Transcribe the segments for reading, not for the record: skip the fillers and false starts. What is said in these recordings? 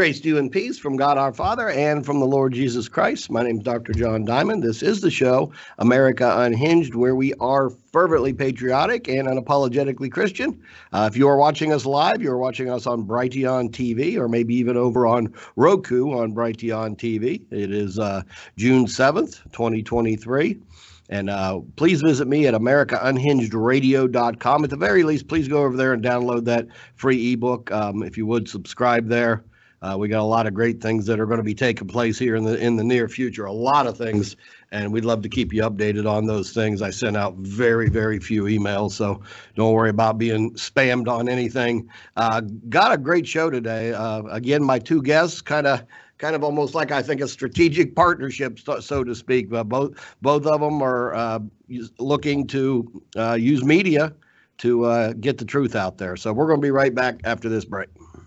Grace to you and peace from God our Father and from the Lord Jesus Christ. My name is Dr. John Diamond. This is the show, America Unhinged, where we are fervently patriotic and unapologetically Christian. If you are watching us live, you're watching us on Brighteon TV or maybe even over on Roku on Brighteon TV. It is June 7th, 2023. And please visit me at AmericaUnhingedRadio.com. At the very least, please go over there and download that free ebook. If you would subscribe there. We got a lot of great things that are going to be taking place here in the near future. A lot of things, and we'd love to keep you updated on those things. I sent out very, very few emails, so don't worry about being spammed on anything. Got a great show today. Again, my two guests, kind of almost like, I think, a strategic partnership, so to speak. Both of them are looking to use media to get the truth out there. So we're going to be right back after this break.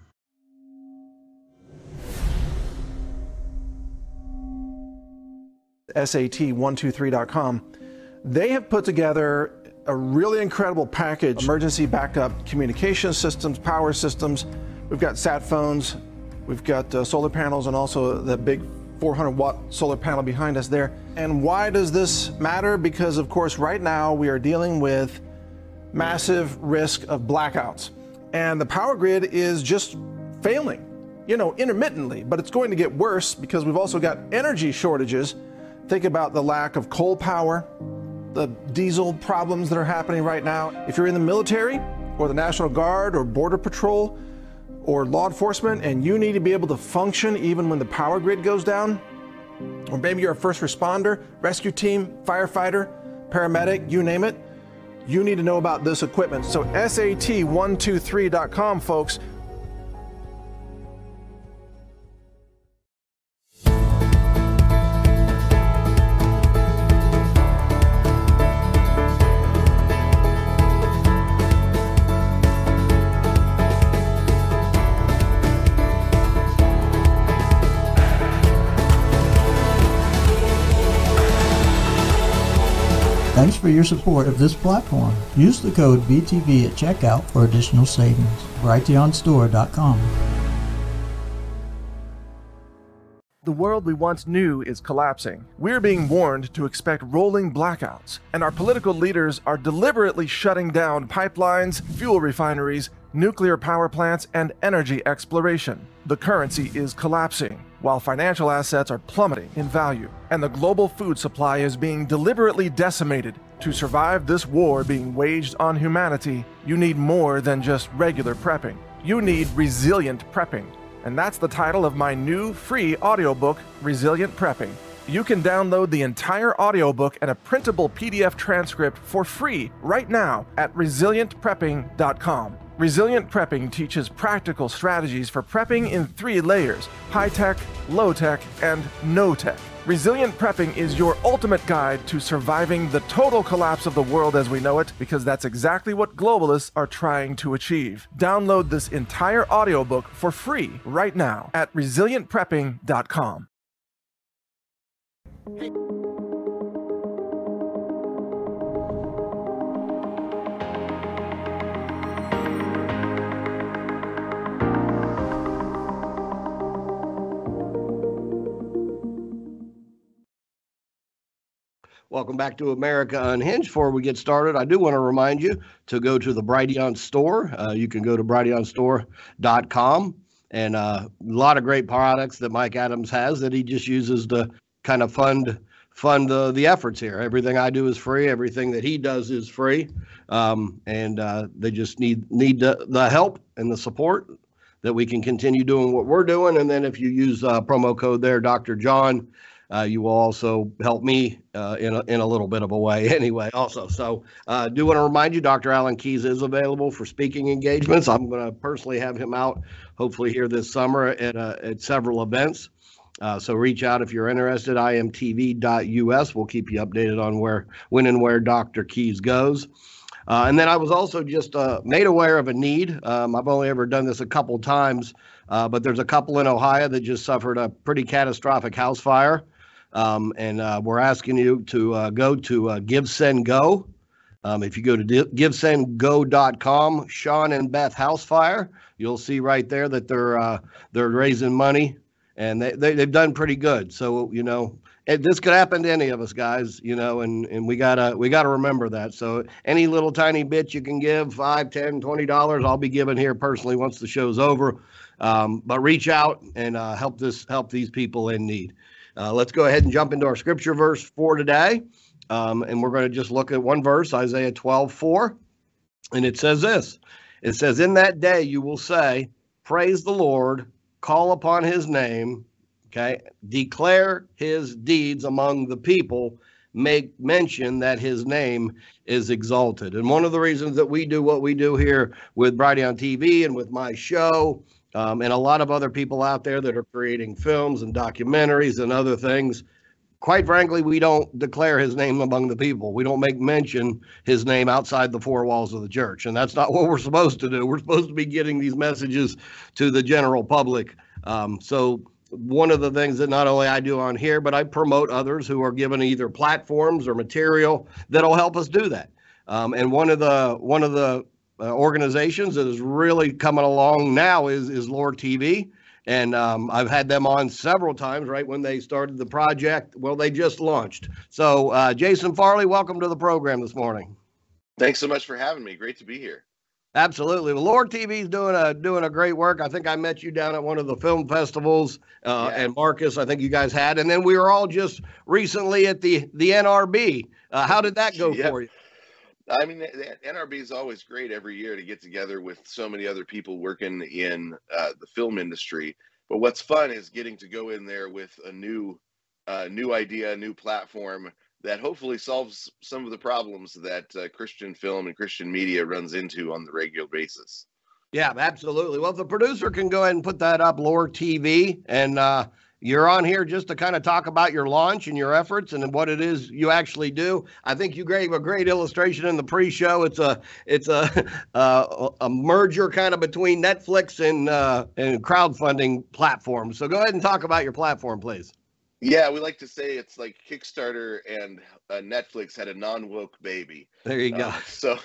SAT123.com, they have put together a really incredible package: emergency backup communication systems, power systems. We've got sat phones, we've got solar panels, and also the big 400-watt solar panel behind us there. And why does this matter? Because, of course, right now we are dealing with massive risk of blackouts. And the power grid is just failing, intermittently. But it's going to get worse because we've also got energy shortages. Think about the lack of coal power, the diesel problems that are happening right now. If you're in the military or the National Guard or Border Patrol or law enforcement and you need to be able to function even when the power grid goes down, or maybe you're a first responder, rescue team, firefighter, paramedic, you name it, you need to know about this equipment. So SAT123.com, folks. Thanks for your support of this platform. Use the code BTV at checkout for additional savings. Brighteonstore.com. The world we once knew is collapsing. We're being warned to expect rolling blackouts, and our political leaders are deliberately shutting down pipelines, fuel refineries, nuclear power plants, and energy exploration. The currency is collapsing, while financial assets are plummeting in value, and the global food supply is being deliberately decimated. To survive this war being waged on humanity, you need more than just regular prepping. You need resilient prepping. And that's the title of my new free audiobook, Resilient Prepping. You can download the entire audiobook and a printable PDF transcript for free right now at resilientprepping.com. Resilient Prepping teaches practical strategies for prepping in 3 layers: high-tech, low-tech, and no-tech. Resilient Prepping is your ultimate guide to surviving the total collapse of the world as we know it, because that's exactly what globalists are trying to achieve. Download this entire audiobook for free right now at resilientprepping.com. Welcome back to America Unhinged. Before we get started, I do want to remind you to go to the Brighteon store. You can go to brighteonstore.com, and a lot of great products that Mike Adams has that he just uses to kind of fund the efforts here. Everything I do is free. Everything that he does is free, and they just need the help and the support that we can continue doing what we're doing. And then if you use promo code there, Dr. John, you will also help me in a little bit of a way anyway also. So do want to remind you, Dr. Alan Keyes is available for speaking engagements. I'm going to personally have him out hopefully here this summer at several events. So reach out if you're interested, imtv.us. We'll keep you updated on when and where Dr. Keyes goes. And then I was also just made aware of a need. I've only ever done this a couple times, but there's a couple in Ohio that just suffered a pretty catastrophic house fire. And we're asking you to go to Give, Send, Go. If you go to givesendgo.com, Sean and Beth Housefire, you'll see right there that they're raising money, and they've done pretty good. So, this could happen to any of us, guys, and we gotta remember that. So any little tiny bit you can give, $5, $10, $20, I'll be giving here personally once the show's over. But reach out and help these people in need. Let's go ahead and jump into our scripture verse for today. And we're going to just look at one verse, Isaiah 12:4. And it says this. It says, in that day you will say, praise the Lord, call upon his name, okay, declare his deeds among the people, make mention that his name is exalted. And one of the reasons that we do what we do here with Brighteon TV and with my show, and a lot of other people out there that are creating films and documentaries and other things, quite frankly, we don't declare his name among the people. We don't make mention his name outside the four walls of the church. And that's not what we're supposed to do. We're supposed to be getting these messages to the general public. So one of the things that not only I do on here, but I promote others who are given either platforms or material that'll help us do that. And one of the organizations that is really coming along now is Lore TV. And I've had them on several times right when they started the project. Well, they just launched. So Jason Farley, welcome to the program this morning. Thanks so much for having me. Great to be here. Absolutely. Well, Lore TV is doing a great work. I think I met you down at one of the film festivals, and Marcus, I think you guys had. And then we were all just recently at the NRB. How did that go for you? I mean, the NRB is always great every year to get together with so many other people working in the film industry. But what's fun is getting to go in there with a new idea, a new platform that hopefully solves some of the problems that Christian film and Christian media runs into on the regular basis. Yeah, absolutely. Well, if the producer can go ahead and put that up, Lore TV, and you're on here just to kind of talk about your launch and your efforts and what it is you actually do. I think you gave a great illustration in the pre-show. It's a merger kind of between Netflix and crowdfunding platforms. So go ahead and talk about your platform, please. Yeah, we like to say it's like Kickstarter and Netflix had a non-woke baby. There you go.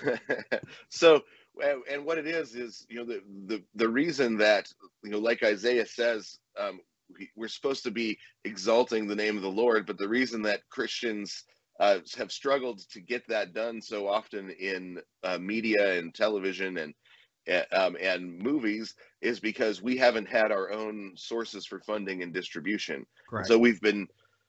And what it is the reason that, like Isaiah says, we're supposed to be exalting the name of the Lord, but the reason that Christians have struggled to get that done so often in media and television and movies is because we haven't had our own sources for funding and distribution. Correct. So we've been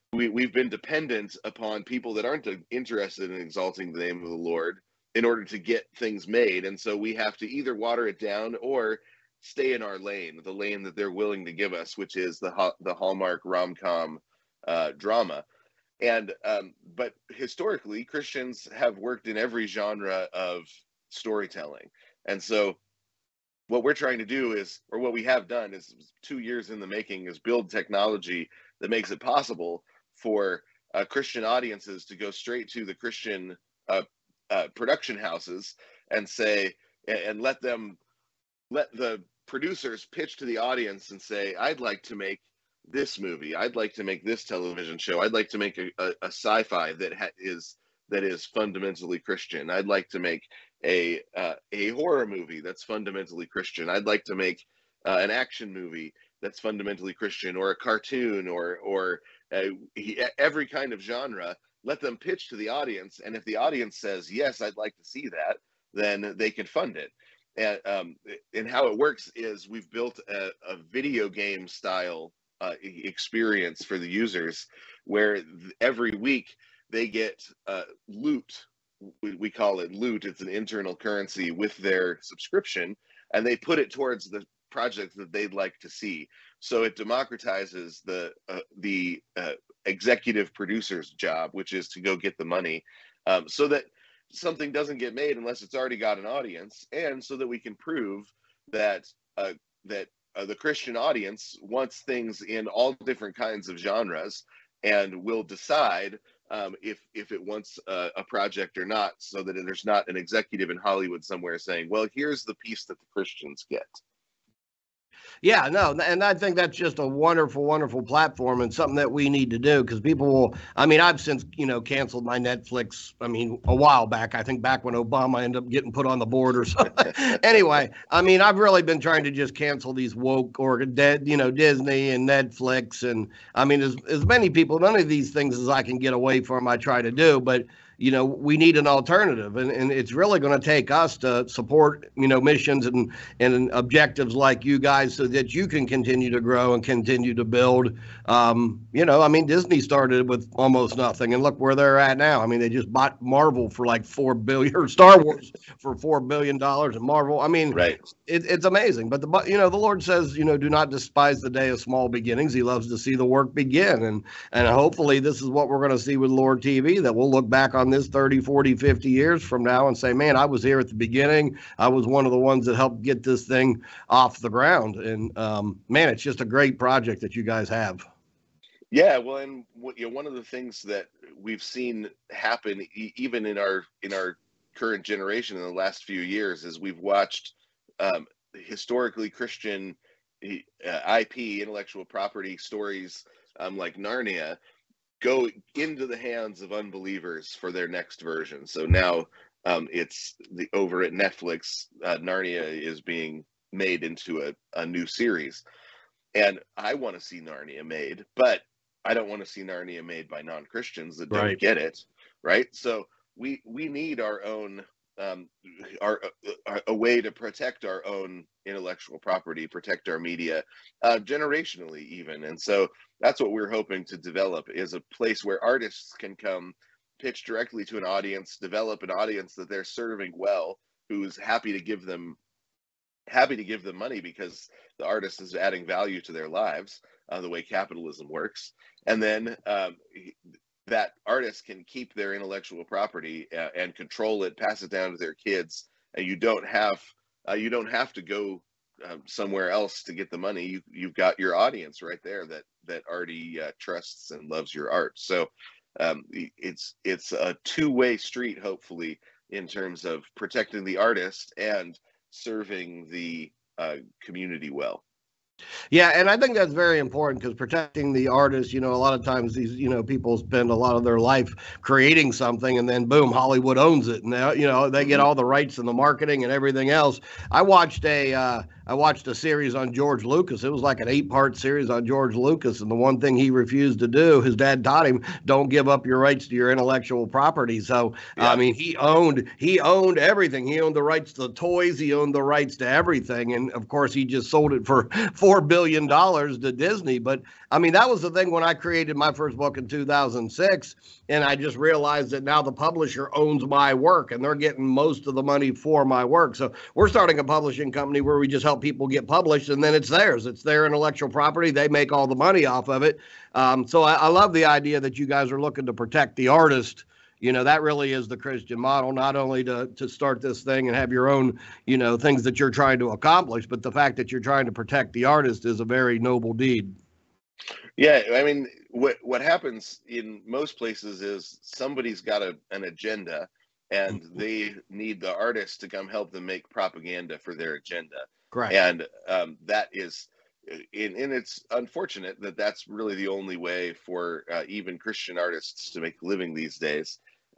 dependent upon people that aren't interested in exalting the name of the Lord in order to get things made, and so we have to either water it down or stay in our lane, the lane that they're willing to give us, which is the Hallmark rom-com drama. And but historically, Christians have worked in every genre of storytelling. And so what we're trying to do is, or what we have done is 2 years in the making, is build technology that makes it possible for Christian audiences to go straight to the Christian production houses and say, and let the producers pitch to the audience and say, I'd like to make this movie, I'd like to make this television show, I'd like to make a sci-fi that is fundamentally Christian, I'd like to make a horror movie that's fundamentally Christian, I'd like to make an action movie that's fundamentally Christian, or a cartoon, or every kind of genre. Let them pitch to the audience, and if the audience says, yes, I'd like to see that, then they can fund it. And how it works is we've built a video game style experience for the users, where every week they get loot. We call it loot. It's an internal currency with their subscription, and they put it towards the projects that they'd like to see. So it democratizes the executive producer's job, which is to go get the money, so that something doesn't get made unless it's already got an audience, and so that we can prove that the Christian audience wants things in all different kinds of genres, and will decide if it wants a project or not, so that there's not an executive in Hollywood somewhere saying, well, here's the piece that the Christians get. Yeah, no, and I think that's just a wonderful, wonderful platform and something that we need to do because people will. I mean, I've since canceled my Netflix. I mean, a while back. I think back when Obama ended up getting put on the board or something. Anyway, I mean, I've really been trying to just cancel these woke or dead, Disney and Netflix, and I mean, as many people, none of these things as I can get away from, I try to do, but we need an alternative, and it's really going to take us to support, missions and objectives like you guys so that you can continue to grow and continue to build. I mean, Disney started with almost nothing, and look where they're at now. I mean, they just bought Marvel for like $4 billion, or Star Wars for $4 billion, and Marvel. I mean, Right. It's amazing. But the Lord says, do not despise the day of small beginnings. He loves to see the work begin, and hopefully this is what we're going to see with Lord TV, that we'll look back on this 30, 40, 50 years from now and say, man, I was here at the beginning. I was one of the ones that helped get this thing off the ground. And man, it's just a great project that you guys have. Yeah, well, and one of the things that we've seen happen even in our current generation in the last few years is we've watched historically Christian IP, intellectual property stories like Narnia, go into the hands of unbelievers for their next version. So now it's over at Netflix, Narnia is being made into a new series. And I want to see Narnia made, but I don't want to see Narnia made by non-Christians that don't get it, right? So we need our own a way to protect our own intellectual property, protect our media, generationally even. And so that's what we're hoping to develop, is a place where artists can come, pitch directly to an audience, develop an audience that they're serving well, who's happy to give them money because the artist is adding value to their lives, the way capitalism works. And then that artist can keep their intellectual property and control it, pass it down to their kids, and you don't have to go somewhere else to get the money. You've got your audience right there that already trusts and loves your art. So it's a two-way street, hopefully, in terms of protecting the artist and serving the community well. Yeah, and I think that's very important because protecting the artist, a lot of times these, people spend a lot of their life creating something and then boom, Hollywood owns it. And now, they get all the rights and the marketing and everything else. I watched a series on George Lucas. It was like an 8-part series on George Lucas. And the one thing he refused to do, his dad taught him, don't give up your rights to your intellectual property. So, yeah. I mean, he owned everything. He owned the rights to the toys. He owned the rights to everything. And of course, he just sold it for $4 billion to Disney. But I mean, that was the thing when I created my first book in 2006. And I just realized that now the publisher owns my work and they're getting most of the money for my work. So we're starting a publishing company where we just help people get published and then it's theirs. It's their intellectual property. They make all the money off of it. So I love the idea that you guys are looking to protect the artist. That really is the Christian model, not only to start this thing and have your own, things that you're trying to accomplish, but the fact that you're trying to protect the artist is a very noble deed. Yeah, I mean, what happens in most places is somebody's got an agenda and they need the artist to come help them make propaganda for their agenda. Correct. And that is, and it's unfortunate that that's really the only way for even Christian artists to make a living these days.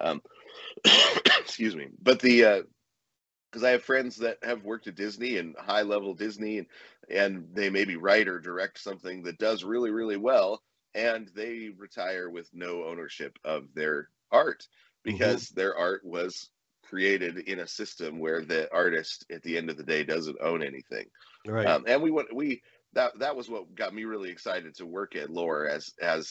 Excuse me. But because I have friends that have worked at Disney and high level Disney, and they maybe write or direct something that does really, really well, and they retire with no ownership of their art because their art was created in a system where the artist at the end of the day doesn't own anything. Right. And that was what got me really excited to work at Lore as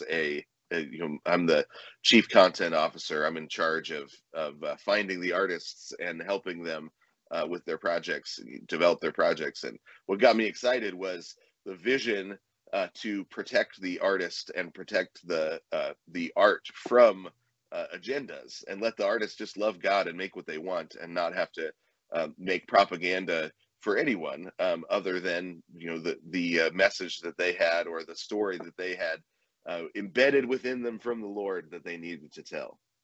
I'm the chief content officer. I'm in charge of finding the artists and helping them with their projects, develop their projects. And what got me excited was the vision to protect the artist and protect the art from agendas, and let the artist just love God and make what they want and not have to make propaganda for anyone other than the message that they had or the story that they had embedded within them from the Lord that they needed to tell.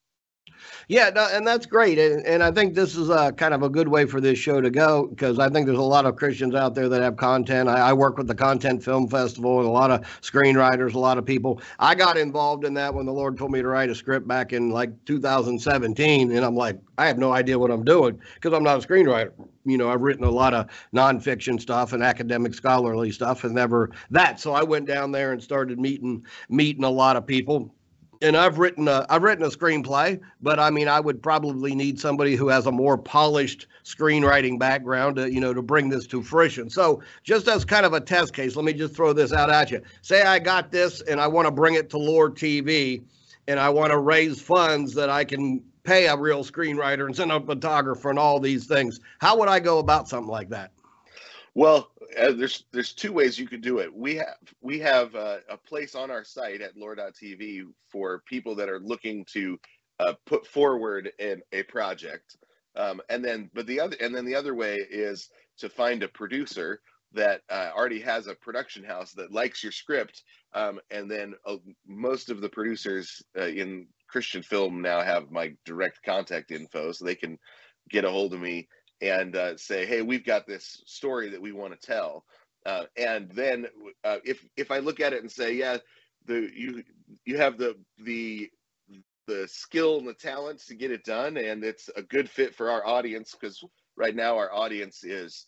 Yeah, no, and that's great. And I think this is kind of a good way for this show to go, because I think there's a lot of Christians out there that have content. I work with the Content Film Festival and a lot of screenwriters, a lot of people. I got involved in that when the Lord told me to write a script back in like 2017. And I'm like, I have no idea what I'm doing because I'm not a screenwriter. I've written a lot of nonfiction stuff and academic scholarly stuff and never that. So I went down there and started meeting a lot of people. And I've written a screenplay, but I mean, I would probably need somebody who has a more polished screenwriting background to bring this to fruition. So just as kind of a test case, let me just throw this out at you. Say I got this and I want to bring it to Lord TV and I want to raise funds that I can pay a real screenwriter and send a photographer and all these things. How would I go about something like that? Well, there's two ways you could do it. We have a place on our site at lore.tv for people that are looking to put forward a project, and then the other way is to find a producer that already has a production house that likes your script, and then most of the producers in Christian film now have my direct contact info, so they can get a hold of me and say, hey, we've got this story that we want to tell. And then if I look at it and say, yeah, you have the skill and the talent to get it done, and it's a good fit for our audience, because right now our audience is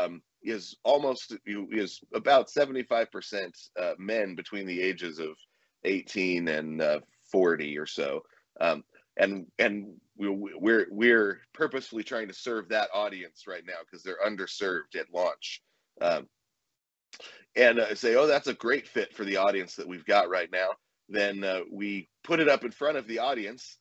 about 75% men between the ages of 18 and 40 or so. And we're purposefully trying to serve that audience right now because they're underserved at launch, and say, oh, that's a great fit for the audience that we've got right now. Then we put it up in front of the audience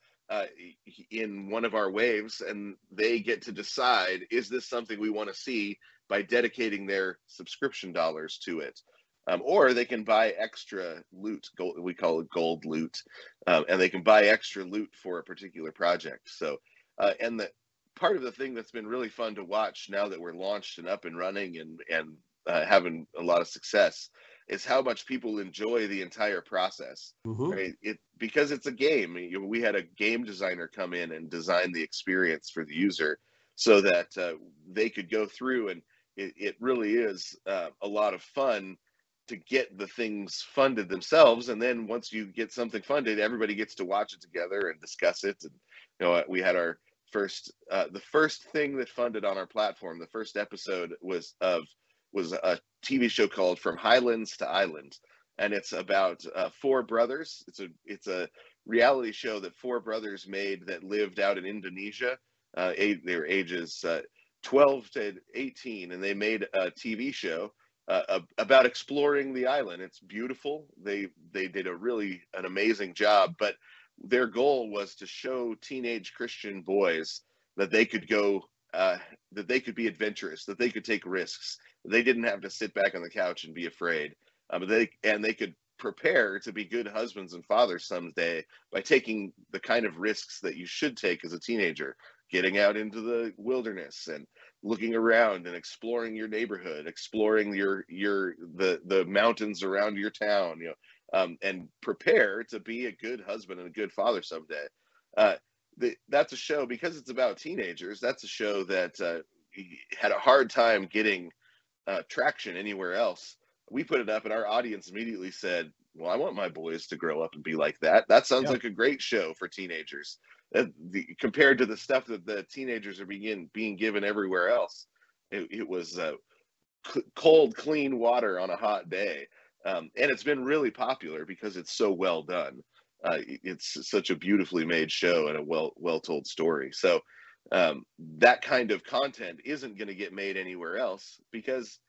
in one of our waves, and they get to decide, is this something we want to see, by dedicating their subscription dollars to it. Or they can buy extra loot, we call it gold loot, and they can buy extra loot for a particular project. So, and the part of the thing that's been really fun to watch now that we're launched and up and running and having a lot of success is how much people enjoy the entire process. Mm-hmm. Right? Because it's a game. We had a game designer come in and design the experience for the user so that they could go through, and it really is a lot of fun to get the things funded themselves. And then once you get something funded, everybody gets to watch it together and discuss it. And we had our the first thing that funded on our platform, the first episode was a TV show called From Highlands to Island, and it's about four brothers. It's a reality show that four brothers made that lived out in Indonesia. They were ages 12 to 18, and they made a TV show about exploring the island. It's beautiful. They did an amazing job, but their goal was to show teenage Christian boys that they could go, that they could be adventurous, that they could take risks. They didn't have to sit back on the couch and be afraid. They could prepare to be good husbands and fathers someday by taking the kind of risks that you should take as a teenager, getting out into the wilderness and looking around and exploring your neighborhood, exploring the mountains around your town, and prepare to be a good husband and a good father someday. That's a show, because it's about teenagers. That's a show that had a hard time getting traction anywhere else. We put it up, and our audience immediately said, well, I want my boys to grow up and be like that. That sounds like a great show for teenagers. Compared to the stuff that the teenagers are being given everywhere else. It was cold, clean water on a hot day. And it's been really popular because it's so well done. It's such a beautifully made show and a well told story. So that kind of content isn't going to get made anywhere else, because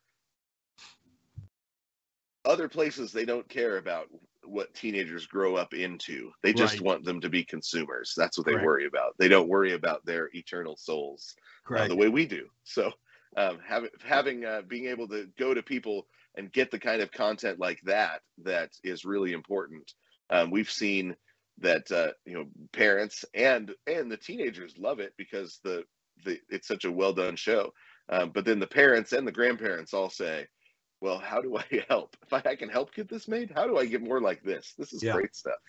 other places, they don't care about what teenagers grow up into. They just want them to be consumers. That's what they worry about. They don't worry about their eternal souls the way we do. So being able to go to people and get the kind of content like that is really important. We've seen that parents and the teenagers love it because it's such a well done show. But then the parents and the grandparents all say, well, how do I help? If I can help get this made, how do I get more like this? This is great stuff.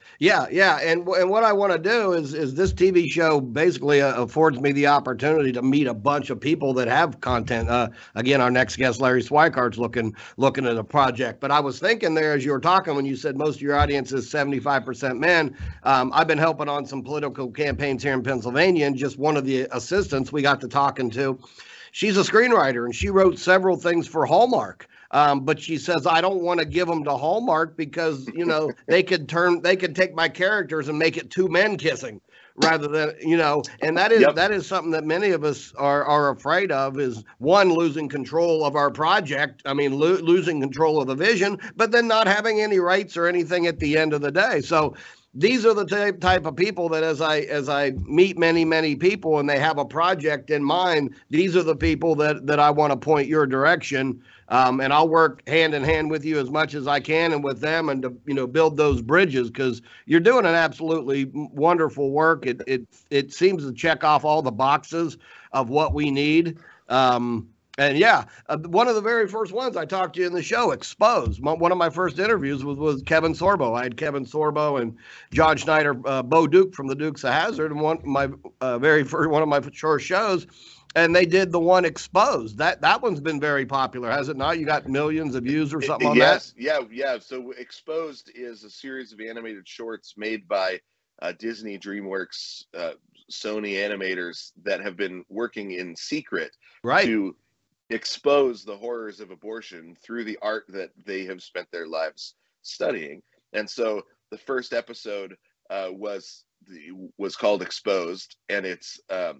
Yeah, yeah, and what I want to do is this TV show basically affords me the opportunity to meet a bunch of people that have content. Again, our next guest, Larry Swikart's looking at a project. But I was thinking there as you were talking when you said most of your audience is 75% men. I've been helping on some political campaigns here in Pennsylvania, and just one of the assistants we got to talking to, she's a screenwriter and she wrote several things for Hallmark. But she says, I don't want to give them to Hallmark because, they could take my characters and make it two men kissing rather than, and that is something that many of us are afraid of, is one, losing control of our project. I mean, losing control of the vision, but then not having any rights or anything at the end of the day. So these are the type of people that as I meet many people and they have a project in mind, these are the people that I want to point your direction. And I'll work hand in hand with you as much as I can and with them, and to build those bridges, because you're doing an absolutely wonderful work. It seems to check off all the boxes of what we need. And yeah, one of the very first ones I talked to you in the show, Exposed. One of my first interviews was Kevin Sorbo. I had Kevin Sorbo and John Schneider, Bo Duke from the Dukes of Hazzard, and one of my first shows. And they did the one Exposed. That one's been very popular, has it not? You got millions of views or something on that? Yes, yeah. So Exposed is a series of animated shorts made by Disney, DreamWorks, Sony animators that have been working in secret to expose the horrors of abortion through the art that they have spent their lives studying. And so the first episode was called Exposed, and it's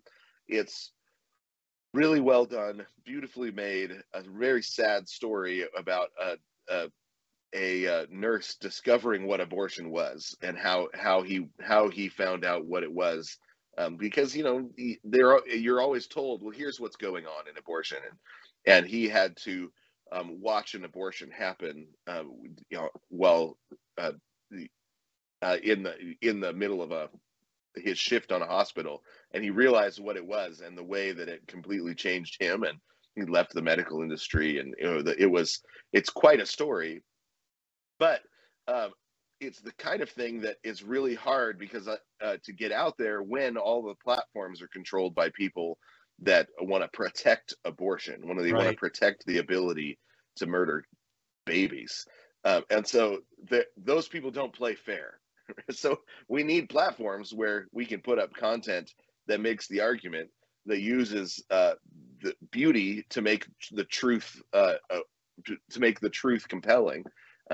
really well done, beautifully made, a very sad story about a nurse discovering what abortion was and how he found out what it was, because you're always told, well, here's what's going on in abortion, and he had to watch an abortion happen while in the middle of his shift on a hospital, and he realized what it was and the way that it completely changed him, and he left the medical industry, and it's quite a story. But it's the kind of thing that is really hard because to get out there when all the platforms are controlled by people that want to protect abortion, when they want to protect the ability to murder babies, and so those people don't play fair. So we need platforms where we can put up content that makes the argument, that uses the beauty to make the truth compelling.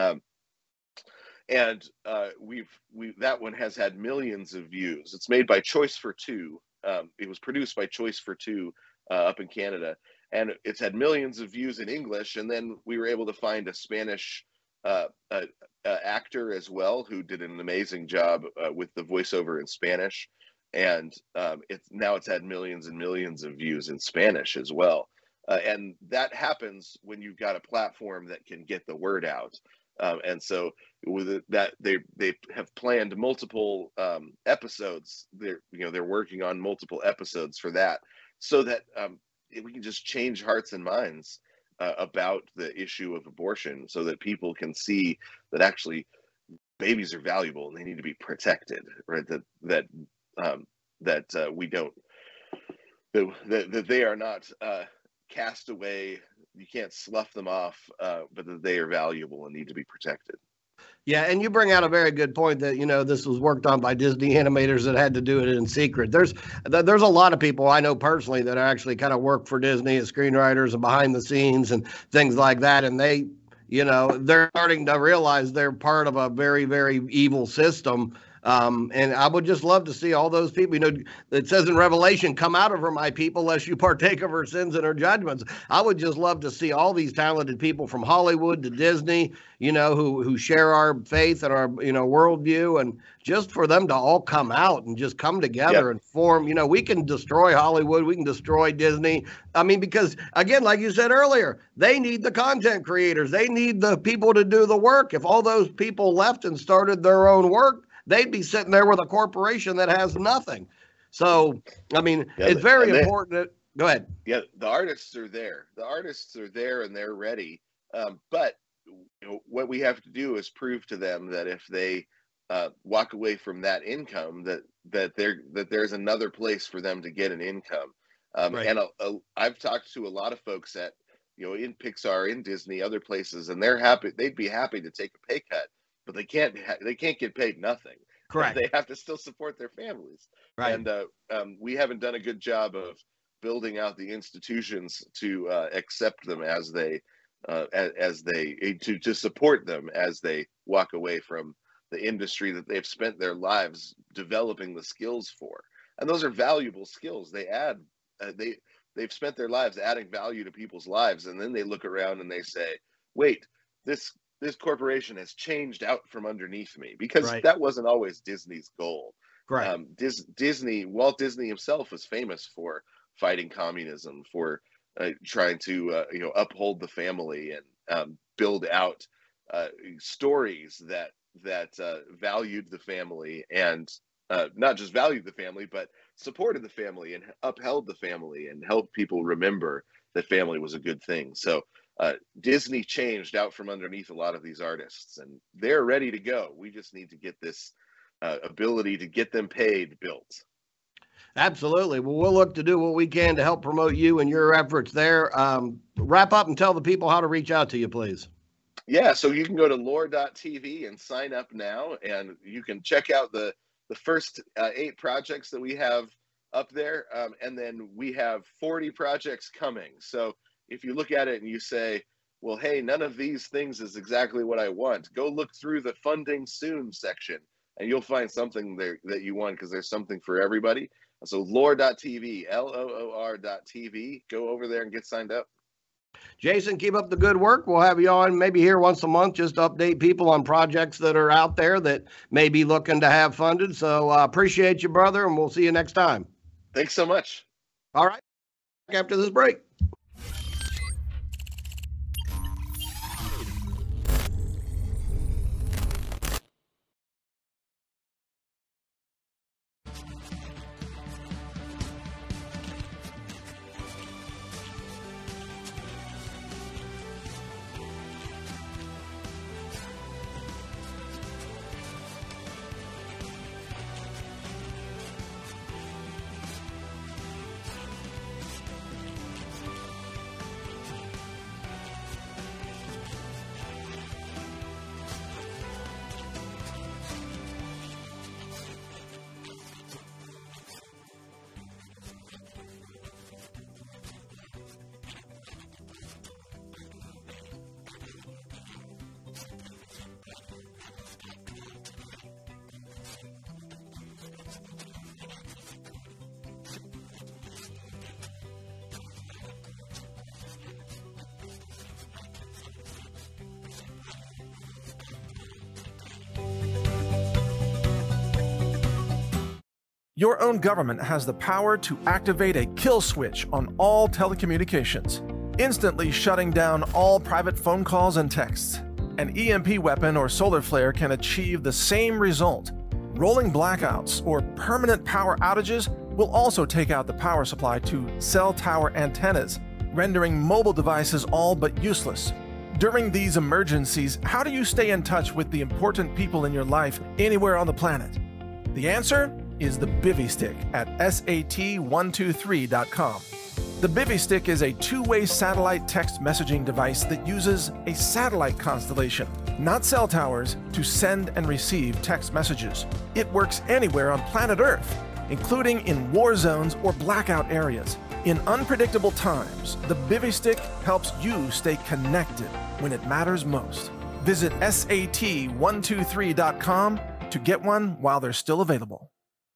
And that one has had millions of views. It's made by Choice for Two. It was produced by Choice for Two up in Canada, and it's had millions of views in English. And then we were able to find a Spanish actor as well, who did an amazing job with the voiceover in Spanish, and it's had millions and millions of views in Spanish as well, and that happens when you've got a platform that can get the word out, and so with that they have planned multiple episodes. They're working on multiple episodes for that, so that we can just change hearts and minds about the issue of abortion, so that people can see that actually babies are valuable and they need to be protected, right? That they are not cast away. You can't slough them off, but that they are valuable and need to be protected. Yeah, and you bring out a very good point that, this was worked on by Disney animators that had to do it in secret. There's a lot of people I know personally that actually kind of work for Disney as screenwriters and behind the scenes and things like that, and they're starting to realize they're part of a very, very evil system. And I would just love to see all those people, it says in Revelation, come out of her, my people, lest you partake of her sins and her judgments. I would just love to see all these talented people from Hollywood to Disney, who share our faith and our, worldview, and just for them to all come out and just come together and form, we can destroy Hollywood. We can destroy Disney. I mean, because again, like you said earlier, they need the content creators. They need the people to do the work. If all those people left and started their own work, they'd be sitting there with a corporation that has nothing. So, I mean, it's very important. Go ahead. Yeah, the artists are there. The artists are there and they're ready. But what we have to do is prove to them that if they walk away from that income, that there's another place for them to get an income. Right. And I've talked to a lot of folks at, in Pixar, in Disney, other places, and they'd be happy to take a pay cut, but they can't get paid nothing. Correct. They have to still support their families. Right. And we haven't done a good job of building out the institutions to accept them as they to support them as they walk away from the industry that they've spent their lives developing the skills for. And those are valuable skills. They add they've spent their lives adding value to people's lives, and then they look around and they say, wait, this corporation has changed out from underneath me, because that wasn't always Disney's goal. Right. Walt Disney himself was famous for fighting communism, for trying to uphold the family and build out stories that valued the family, and not just valued the family, but supported the family and upheld the family and helped people remember that family was a good thing. So Disney changed out from underneath a lot of these artists, and they're ready to go. We just need to get this ability to get them paid built. Absolutely. Well, we'll look to do what we can to help promote you and your efforts there. Wrap up and tell the people how to reach out to you, please. Yeah, so you can go to lore.tv and sign up now, and you can check out the first 8 projects that we have up there, and then we have 40 projects coming. So if you look at it and you say, well, hey, none of these things is exactly what I want, go look through the funding soon section, and you'll find something there that you want, because there's something for everybody. So lore.tv, LOOR.tv, go over there and get signed up. Jason, keep up the good work. We'll have you on maybe here once a month just to update people on projects that are out there that may be looking to have funded. So appreciate you, brother, and we'll see you next time. Thanks so much. All right. After this break. Your own government has the power to activate a kill switch on all telecommunications, instantly shutting down all private phone calls and texts. An EMP weapon or solar flare can achieve the same result. Rolling blackouts or permanent power outages will also take out the power supply to cell tower antennas, rendering mobile devices all but useless. During these emergencies, how do you stay in touch with the important people in your life anywhere on the planet? The answer is the Bivy Stick at sat123.com. The Bivy Stick is a two-way satellite text messaging device that uses a satellite constellation, not cell towers, to send and receive text messages. It works anywhere on planet Earth, including in war zones or blackout areas. In unpredictable times, the Bivy Stick helps you stay connected when it matters most. Visit sat123.com to get one while they're still available.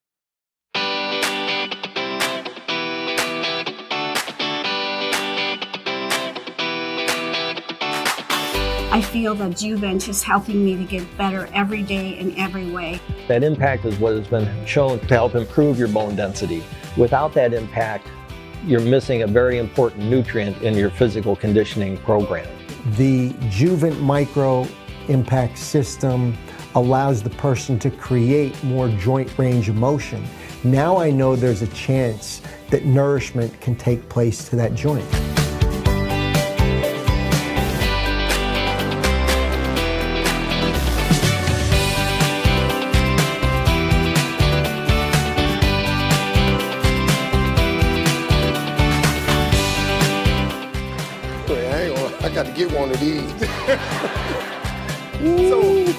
I feel that Juvent is helping me to get better every day in every way. That impact is what has been shown to help improve your bone density. Without that impact, you're missing a very important nutrient in your physical conditioning program. The Juvent Micro Impact System allows the person to create more joint range of motion. Now I know there's a chance that nourishment can take place to that joint. I got to get one of these. So,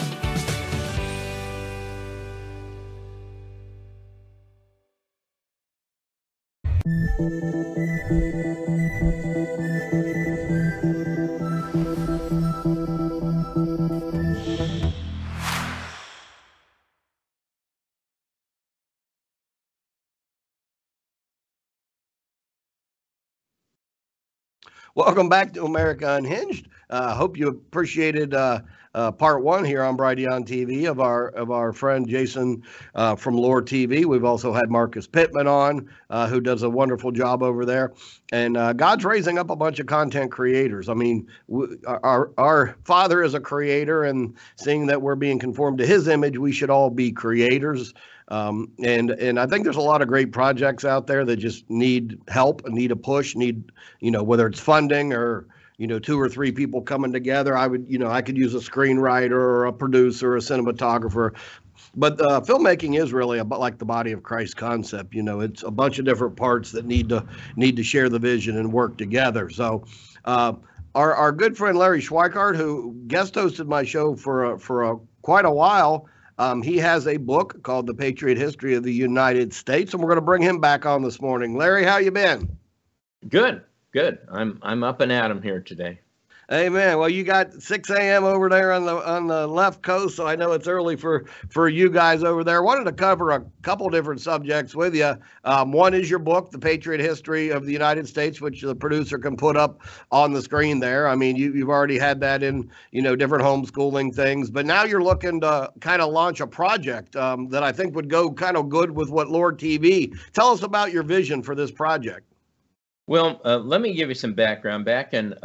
welcome back to America Unhinged. Hope you appreciated part one here on Brighteon TV of our friend Jason from Lore TV. We've also had Marcus Pittman on, who does a wonderful job over there. And God's raising up a bunch of content creators. I mean, our Father is a creator, and seeing that we're being conformed to His image, we should all be creators. And I think there's a lot of great projects out there that just need help, need a push, need, whether it's funding or, 2 or 3 people coming together. I could use a screenwriter or a producer, or a cinematographer. But filmmaking is really like the body of Christ concept. It's a bunch of different parts that need to share the vision and work together. So our good friend Larry Schweikart, who guest hosted my show for quite a while, he has a book called The Patriot History of the United States, and we're going to bring him back on this morning. Larry, how you been? Good. I'm up and at 'em here today. Amen. Well, you got 6 a.m. over there on the left coast, so I know it's early for you guys over there. Wanted to cover a couple different subjects with you. One is your book, The Patriot History of the United States, which the producer can put up on the screen there. I mean, you've already had that in different homeschooling things, but now you're looking to kind of launch a project that I think would go kind of good with what Lore TV. Tell us about your vision for this project. Well, let me give you some background. Back in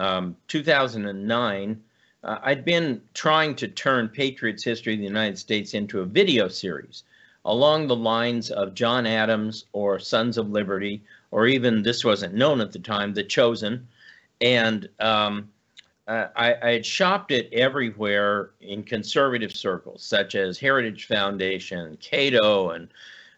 2009, I'd been trying to turn Patriots History of the United States into a video series along the lines of John Adams or Sons of Liberty, or even, this wasn't known at the time, The Chosen. And I had shopped it everywhere in conservative circles, such as Heritage Foundation, Cato, and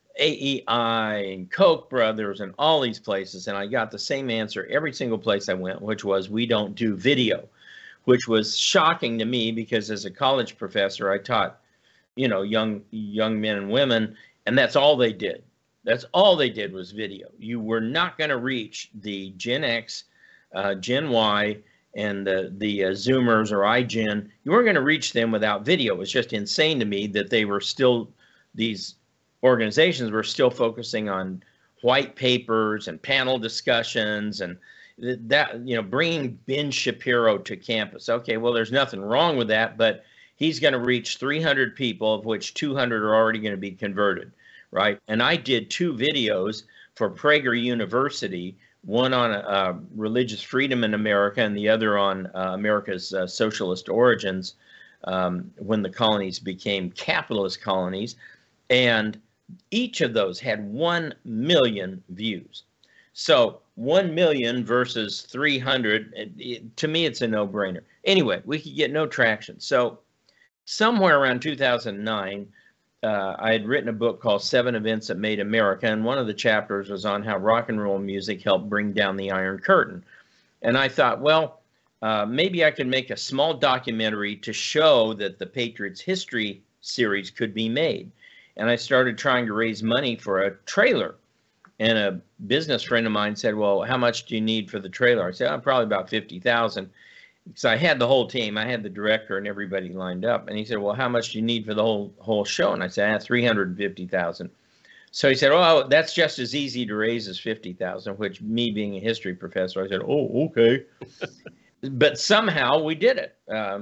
AEI and Koch brothers and all these places, and I got the same answer every single place I went, which was, we don't do video, which was shocking to me because as a college professor I taught young men and women, and that's all they did. That's all they did was video. You were not going to reach the Gen X, Gen Y, and the Zoomers or iGen. You weren't going to reach them without video. It was just insane to me that they were still, these organizations were still focusing on white papers and panel discussions and that, bringing Ben Shapiro to campus. Okay, well, there's nothing wrong with that, but he's going to reach 300 people, of which 200 are already going to be converted, right? And I did 2 videos for Prager University, one on religious freedom in America and the other on America's socialist origins when the colonies became capitalist colonies. And each of those had 1 million views. So 1 million versus 300, to me, it's a no-brainer. Anyway, we could get no traction. So somewhere around 2009, I had written a book called 7 Events That Made America, and one of the chapters was on how rock and roll music helped bring down the Iron Curtain. And I thought, well, maybe I could make a small documentary to show that the Patriots History series could be made. And I started trying to raise money for a trailer. And a business friend of mine said, well, how much do you need for the trailer? I said, probably about $50,000. So I had the whole team. I had the director and everybody lined up. And he said, well, how much do you need for the whole show? And I said, $350,000. So he said, oh, that's just as easy to raise as $50,000, which, me being a history professor, I said, oh, okay. But somehow we did it.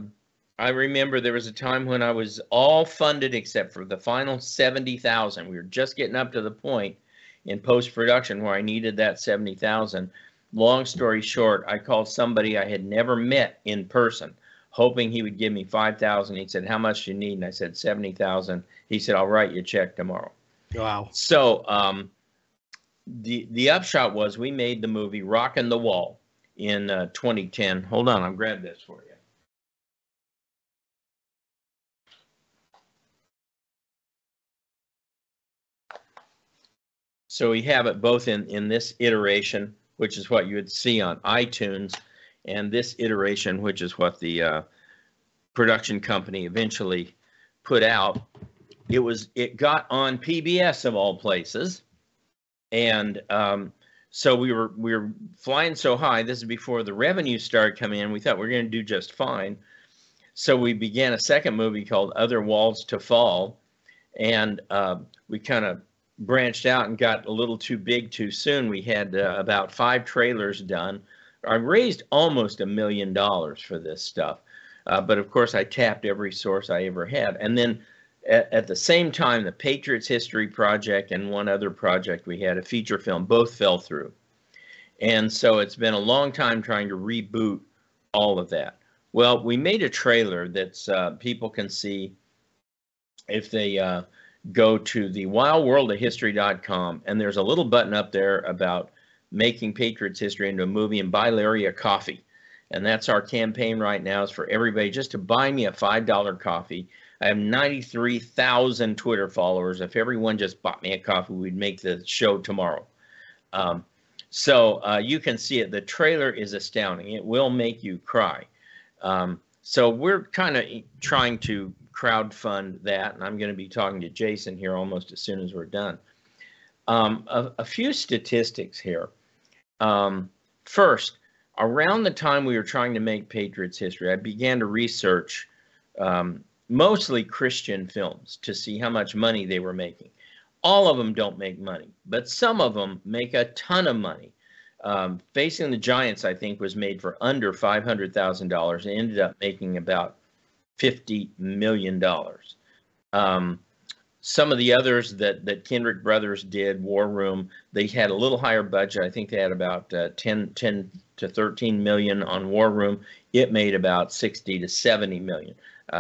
I remember there was a time when I was all funded except for the final $70,000. We were just getting up to the point in post-production where I needed that $70,000. Long story short, I called somebody I had never met in person, hoping he would give me $5,000. He said, how much do you need? And I said, $70,000. He said, I'll write you a check tomorrow. Wow. So the upshot was we made the movie Rockin' the Wall in 2010. Hold on, I'll grab this for you. So we have it both in this iteration, which is what you would see on iTunes, And this iteration, which is what the production company eventually put out, it got on PBS of all places, and so we were flying so high. This is before the revenue started coming in. We thought we were going to do just fine. So we began a second movie called Other Walls to Fall, and we kind of branched out and got a little too big too soon. We had about 5 trailers done. I raised almost $1 million for this stuff, but of course I tapped every source I ever had. And then at the same time, the Patriots History Project and one other project we had, a feature film, both fell through. And so it's been a long time trying to reboot all of that. Well, we made a trailer that people can see if they go to the wildworldofhistory.com, and there's a little button up there about making Patriots History into a movie and buy Larry a coffee. And that's our campaign right now, is for everybody just to buy me a $5 coffee. I have 93,000 Twitter followers. If everyone just bought me a coffee, we'd make the show tomorrow. So you can see it. The trailer is astounding. It will make you cry. So we're kind of trying to crowdfund that, and I'm going to be talking to Jason here almost as soon as we're done. A few statistics here. First, around the time we were trying to make Patriots History, I began to research mostly Christian films to see how much money they were making. All of them don't make money, but some of them make a ton of money. Facing the Giants, I think, was made for under $500,000 and ended up making about $50 million. Some of the others that Kendrick Brothers did, War Room, they had a little higher budget. I think they had about 10 to 13 million on War Room. It made about 60 to 70 million.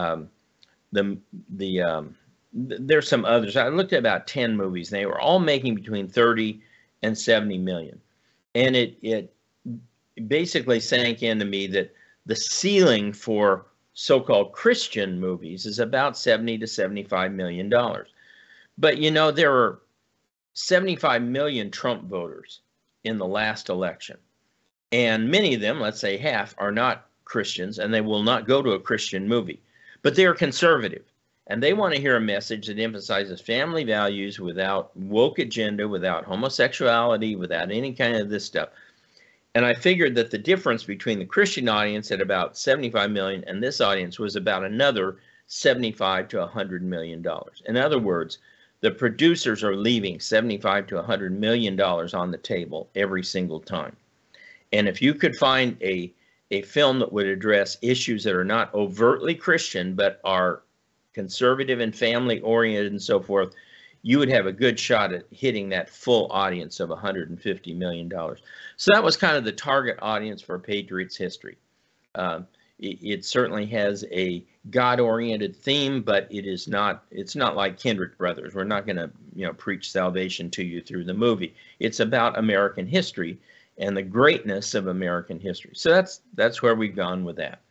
There's some others. I looked at about 10 movies. They were all making between 30 and 70 million. And it basically sank into me that the ceiling for so-called Christian movies is about 70 to 75 million dollars. But you know, there are 75 million Trump voters in the last election. And many of them, let's say half, are not Christians, and they will not go to a Christian movie. But they are conservative, and they want to hear a message that emphasizes family values without woke agenda, without homosexuality, without any kind of this stuff. And I figured that the difference between the Christian audience at about 75 million and this audience was about another 75 to 100 million dollars. In other words, the producers are leaving 75 to 100 million dollars on the table every single time. And if you could find a film that would address issues that are not overtly Christian, but are conservative and family oriented and so forth, you would have a good shot at hitting that full audience of $150 million. So that was kind of the target audience for Patriots History. It certainly has a God-oriented theme, but it's not like Kendrick Brothers. We're not going to, preach salvation to you through the movie. It's about American history and the greatness of American history. So that's where we've gone with that.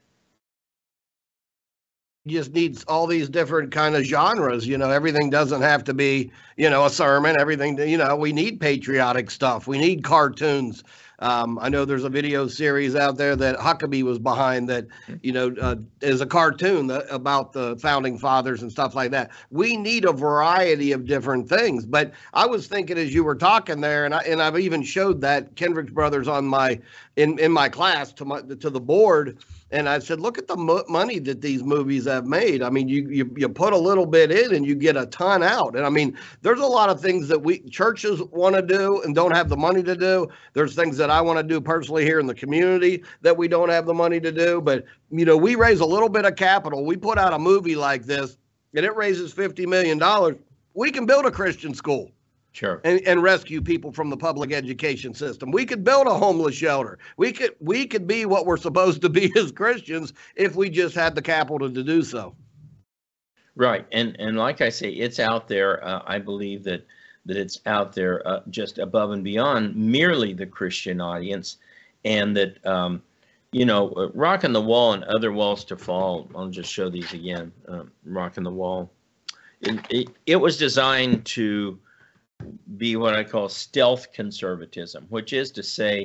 Just needs all these different kind of genres. Everything doesn't have to be, a sermon. Everything, we need patriotic stuff. We need cartoons. I know there's a video series out there that Huckabee was behind that, is a cartoon about the founding fathers and stuff like that. We need a variety of different things. But I was thinking as you were talking there, and I've even showed that Kendrick Brothers on in my class to the board. And I said, look at the money that these movies have made. I mean, you put a little bit in and you get a ton out. And I mean, there's a lot of things that churches want to do and don't have the money to do. There's things that I want to do personally here in the community that we don't have the money to do. But, we raise a little bit of capital. We put out a movie like this and it raises $50 million. We can build a Christian school. Sure. And rescue people from the public education system. We could build a homeless shelter. We could be what we're supposed to be as Christians if we just had the capital to do so. Right. And like I say, it's out there. I believe that it's out there just above and beyond merely the Christian audience, and that, Rocking the Wall and Other Walls to Fall. I'll just show these again. Rocking the Wall. It was designed to be what I call stealth conservatism, which is to say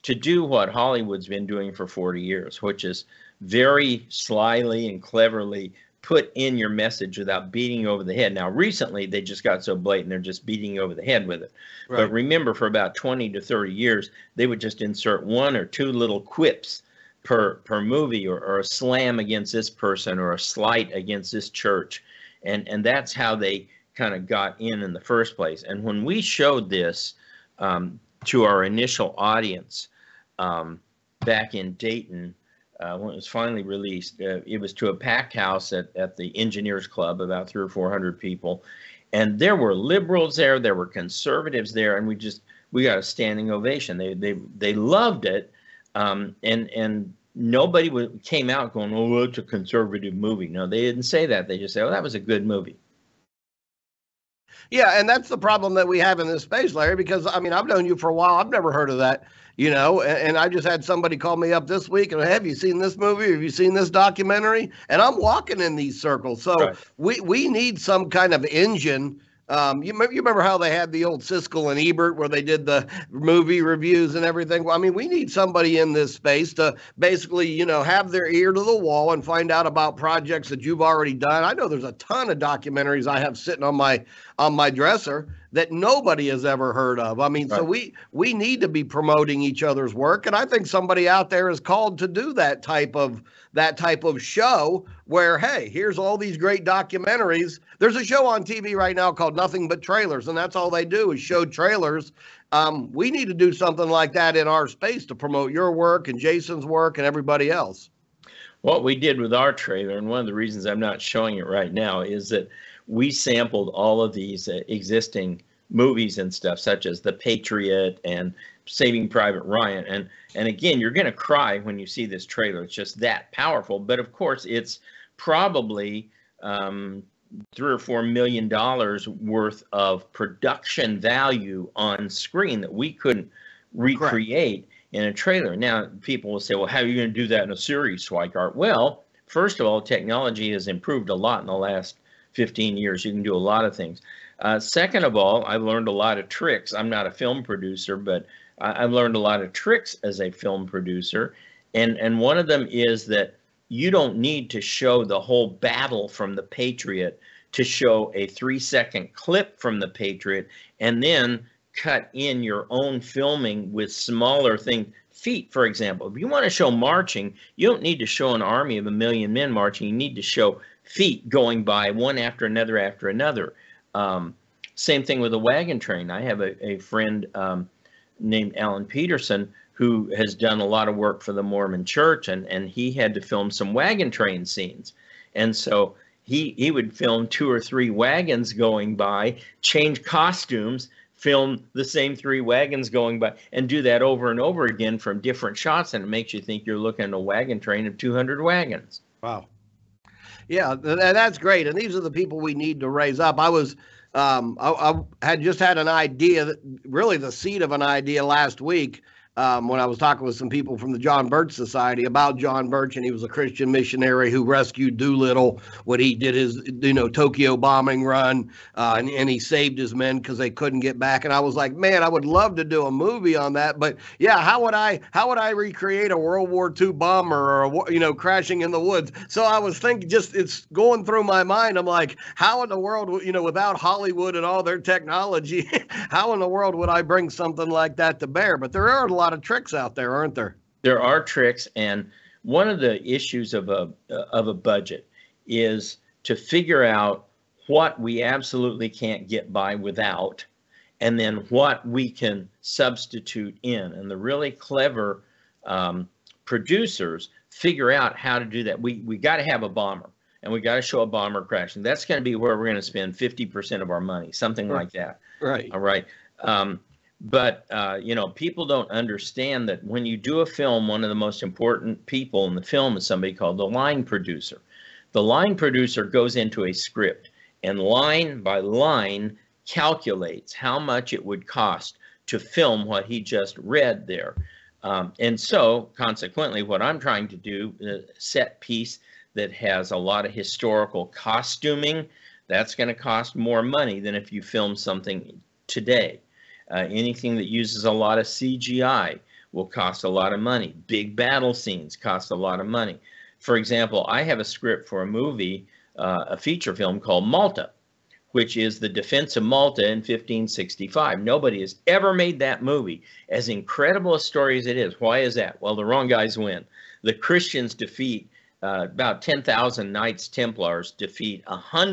to do what Hollywood's been doing for 40 years, which is very slyly and cleverly put in your message without beating you over the head. Now, recently, they just got so blatant, they're just beating you over the head with it. Right. But remember, for about 20 to 30 years, they would just insert 1 or 2 little quips per movie, or a slam against this person, or a slight against this church. And that's how they kind of got in the first place. And when we showed this to our initial audience back in Dayton, when it was finally released, it was to a packed house at the Engineers Club, about 300 or 400 people. And there were liberals there were conservatives there, and we got a standing ovation. They loved it. And nobody came out going, "Oh, it's a conservative movie." No, they didn't say that. They just said, "Oh, that was a good movie." Yeah, and that's the problem that we have in this space, Larry, because, I mean, I've known you for a while. I've never heard of that, and I just had somebody call me up this week and, "Have you seen this movie? Have you seen this documentary?" And I'm walking in these circles. So right. we need some kind of engine. You remember how they had the old Siskel and Ebert where they did the movie reviews and everything? Well, I mean, we need somebody in this space to basically, have their ear to the wall and find out about projects that you've already done. I know there's a ton of documentaries I have sitting on my dresser that nobody has ever heard of. I mean, right. So we need to be promoting each other's work, and I think somebody out there is called to do that type of show where, hey, here's all these great documentaries. There's a show on TV right now called Nothing But Trailers, and that's all they do is show trailers. We need to do something like that in our space to promote your work and Jason's work and everybody else. What we did with our trailer, and one of the reasons I'm not showing it right now, is that we sampled all of these existing movies and stuff, such as The Patriot and Saving Private Ryan. And again, you're going to cry when you see this trailer. It's just that powerful. But of course, it's probably $3 or $4 million worth of production value on screen that we couldn't recreate in a trailer. Now, people will say, "Well, how are you going to do that in a series, Swikart?" Well, first of all, technology has improved a lot in the last 15 years. You can do a lot of things. Second of all, I've learned a lot of tricks. I'm not a film producer, but I've learned a lot of tricks as a film producer. And one of them is that you don't need to show the whole battle from The Patriot to show a 3-second clip from The Patriot and then cut in your own filming with smaller things. Feet, for example. If you want to show marching, you don't need to show an army of 1 million men marching. You need to show feet going by one after another after another. Same thing with a wagon train. I have a friend named Alan Peterson who has done a lot of work for the Mormon Church, and he had to film some wagon train scenes. And so he would film 2 or 3 wagons going by, change costumes, film the same 3 wagons going by, and do that over and over again from different shots, and it makes you think you're looking at a wagon train of 200 wagons. Wow. Yeah, that's great. And these are the people we need to raise up. I had just had an idea, really the seed of an idea last week when I was talking with some people from the John Birch Society about John Birch, and he was a Christian missionary who rescued Doolittle when he did his, Tokyo bombing run, and he saved his men because they couldn't get back. And I was like, man, I would love to do a movie on that, but yeah, how would I recreate a World War II bomber or crashing in the woods? So I was thinking, it's going through my mind. I'm like, how in the world, without Hollywood and all their technology, how in the world would I bring something like that to bear? But there are a lot of tricks out there, aren't there? There are tricks, and one of the issues of a budget is to figure out what we absolutely can't get by without, and then what we can substitute in. And the really clever producers figure out how to do that. We got to have a bomber, and we got to show a bomber crashing. That's going to be where we're going to spend 50% of our money, something like that. Right. All right. But people don't understand that when you do a film, one of the most important people in the film is somebody called the line producer. The line producer goes into a script and line by line calculates how much it would cost to film what he just read there. And so, consequently, what I'm trying to do, a set piece that has a lot of historical costuming, that's going to cost more money than if you film something today. Anything that uses a lot of CGI will cost a lot of money. Big battle scenes cost a lot of money. For example, I have a script for a movie, a feature film called Malta, which is the defense of Malta in 1565. Nobody has ever made that movie. As incredible a story as it is, why is that? Well, the wrong guys win. The Christians defeat about 10,000 Knights Templars, defeat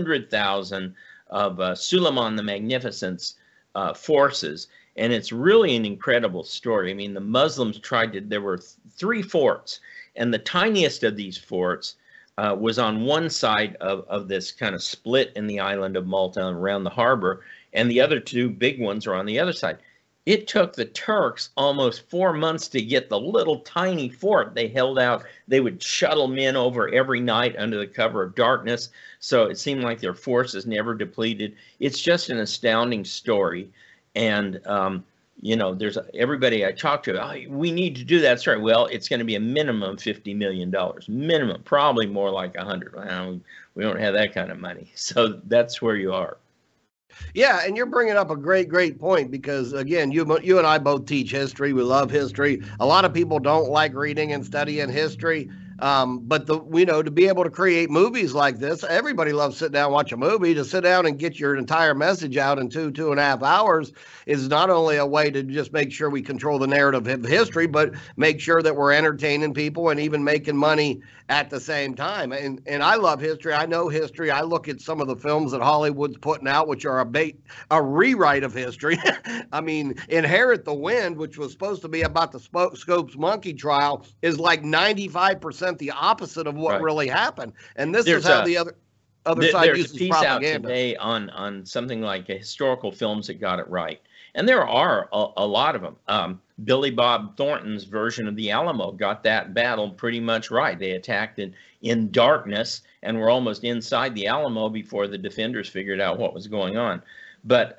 100,000 of Suleiman the Magnificent's forces. And it's really an incredible story. I mean, the Muslims tried to, there were 3 forts, and the tiniest of these forts was on one side of this kind of split in the island of Malta around the harbor, and the other 2 big ones are on the other side. It took the Turks almost 4 months to get the little tiny fort. They held out. They would shuttle men over every night under the cover of darkness, so it seemed like their forces never depleted. It's just an astounding story. And you know, there's everybody I talk to, oh, we need to do that story. Well, it's going to be a minimum $50 million, minimum, probably more like 100. Well, we don't have that kind of money. So that's where you are. Yeah, and you're bringing up a great point, because again, you and I both teach history. We love history. A lot of people don't like reading and studying history. But to be able to create movies like this, everybody loves sitting down and watch a movie. To sit down and get your entire message out in 2.5 hours is not only a way to just make sure we control the narrative of history, but make sure that we're entertaining people and even making money at the same time. And I love history. I know history. I look at some of the films that Hollywood's putting out, which are a rewrite of history. I mean, Inherit the Wind, which was supposed to be about the Scopes monkey trial, is like 95% the opposite of what really happened. And this is how the other side uses propaganda. There's a piece out today on something like historical films that got it right. And there are a lot of them. Billy Bob Thornton's version of the Alamo got that battle pretty much right. They attacked it in darkness and were almost inside the Alamo before the defenders figured out what was going on. But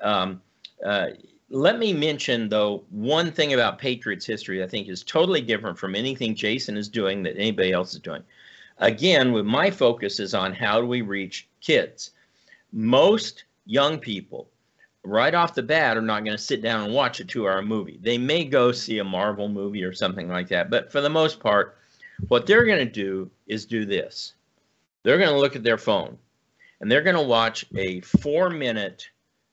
let me mention, though, one thing about Patriots history I think is totally different from anything Jason is doing that anybody else is doing. Again, with my focus is on how do we reach kids. Most young people, right off the bat, are not going to sit down and watch a 2-hour movie. They may go see a Marvel movie or something like that, but for the most part, what they're going to do is do this. They're going to look at their phone, and they're going to watch a 4-minute,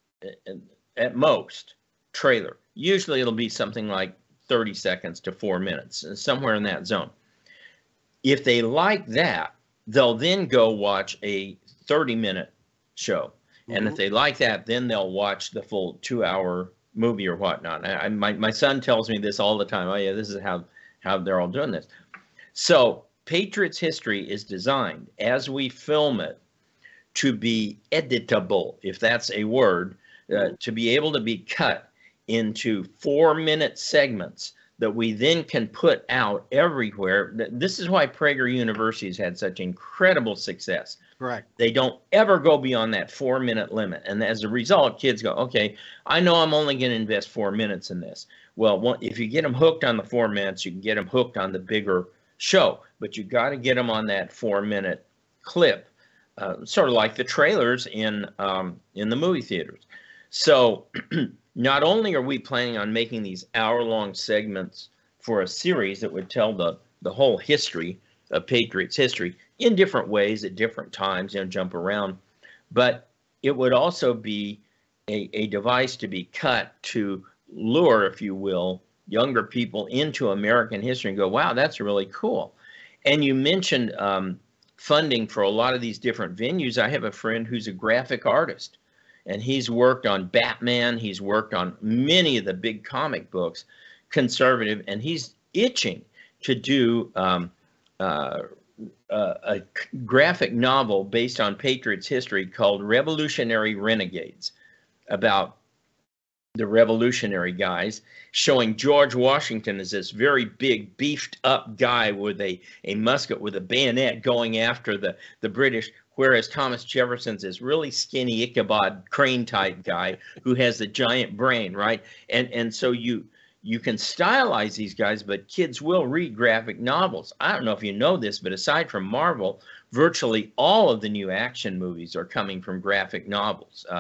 at most, trailer. Usually it'll be something like 30 seconds to 4 minutes, somewhere in that zone. If they like that, they'll then go watch a 30-minute show. And if they like that, then they'll watch the full 2-hour movie or whatnot. My son tells me this all the time. Oh, yeah, this is how they're all doing this. So Patriots history is designed, as we film it, to be editable, if that's a word, to be able to be cut into 4-minute segments that we then can put out everywhere. This is why Prager University has had such incredible success. Correct. They don't ever go beyond that 4-minute limit. And as a result, kids go, okay, I know I'm only going to invest 4 minutes in this. Well, if you get them hooked on the 4 minutes, you can get them hooked on the bigger show. But you got to get them on that 4-minute clip, sort of like the trailers in the movie theaters. So not only are we planning on making these hour-long segments for a series that would tell the whole history of Patriots history in different ways at different times, jump around, but it would also be a device to be cut to lure, if you will, younger people into American history and go, wow, that's really cool. And you mentioned funding for a lot of these different venues. I have a friend who's a graphic artist, and he's worked on Batman. He's worked on many of the big comic books, conservative, and he's itching to do a graphic novel based on Patriots history called Revolutionary Renegades, about the Revolutionary guys, showing George Washington as this very big, beefed up guy with a musket with a bayonet going after the British, whereas Thomas Jefferson's this really skinny Ichabod Crane type guy who has a giant brain, right? And so you can stylize these guys, but kids will read graphic novels. I don't know if you know this, but aside from Marvel, virtually all of the new action movies are coming from graphic novels.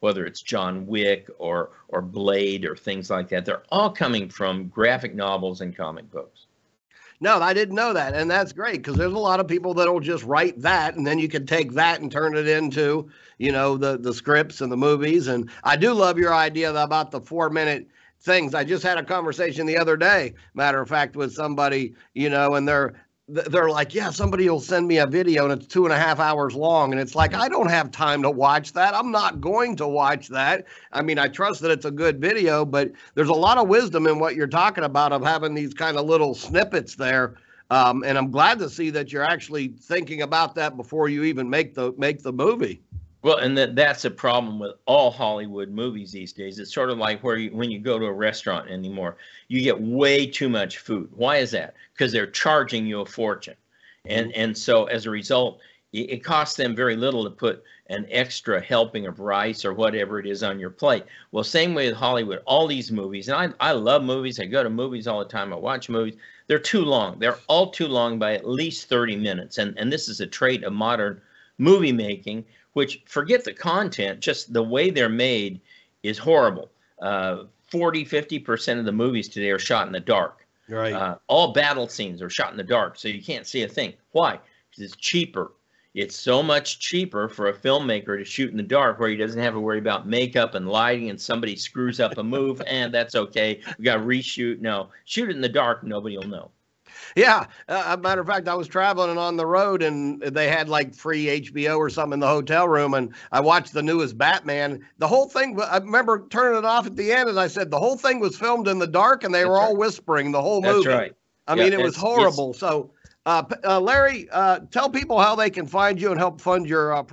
whether it's John Wick or Blade or things like that. They're all coming from graphic novels and comic books. No, I didn't know that. And that's great because there's a lot of people that'll just write that and then you can take that and turn it into, you know, the scripts and the movies. And I do love your idea about the 4-minute things. I just had a conversation the other day, matter of fact, with somebody, you know, and they're like, yeah, somebody will send me a video and it's 2.5 hours long. And it's like, I don't have time to watch that. I'm not going to watch that. I mean, I trust that it's a good video, but there's a lot of wisdom in what you're talking about of having these kind of little snippets there. And I'm glad to see that you're actually thinking about that before you even make the movie. Well, and that's a problem with all Hollywood movies these days. It's sort of like when you go to a restaurant anymore, you get way too much food. Why is that? Because they're charging you a fortune. And so as a result, it costs them very little to put an extra helping of rice or whatever it is on your plate. Well, same way with Hollywood, all these movies, and I love movies. I go to movies all the time. I watch movies. They're too long. They're all too long by at least 30 minutes. And this is a trait of modern movie making, which, forget the content, just the way they're made is horrible. 40-50% of the movies today are shot in the dark. Right. All battle scenes are shot in the dark, so you can't see a thing. Why? Because it's cheaper. It's so much cheaper for a filmmaker to shoot in the dark where he doesn't have to worry about makeup and lighting and somebody screws up a move, and that's okay. We got to reshoot. No, shoot it in the dark, nobody will know. Yeah. Matter of fact, I was traveling and on the road and they had like free HBO or something in the hotel room. And I watched the newest Batman. The whole thing, I remember turning it off at the end and I said, the whole thing was filmed in the dark and they were all whispering the whole movie. That's right. I mean, it was horrible. So, Larry, tell people how they can find you and help fund your